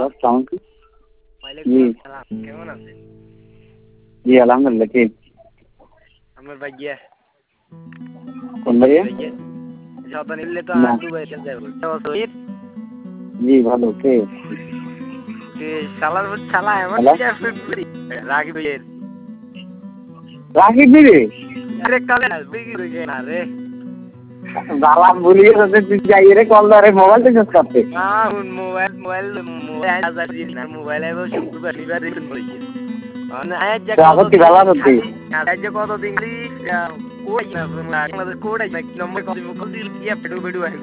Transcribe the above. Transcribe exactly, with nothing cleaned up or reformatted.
আসসালামু আলাইকুম। ওয়ালাইকুম জি, আসসালাম। কেমন আছেন? জি আলহামদুলিল্লাহ। কে? আমার ভাইয়া। কোন ভাইয়া? ভাইয়া যত নিলে তো না। আর দুবাইতে যাবো। তো শহীদ জি ভালো। কে? যে শালার ভূত শালা এমন হ্যালো? বিয়ার শুট করি রাগি ভাইয়ের। রাকিব দিদি? আরে কালে না বিগি হয়ে না রে। বালা ভুলিয়ে যাচ্ছে তুই যাই রে কল ধরে মোবাইল থেকে করতে। না উন মোবাইল মোবাইল মোবাইল হাজার দিন না মোবাইল এবার শুক্রবার শনিবার দিন করেছি। মানে আজ যে তো কত আবার তুই দিন ভালো আছিস তুই? খালি আজ যে কত দিন কোড না কোড না নম্বর কত কল দিল ইয়া পেডু পেডু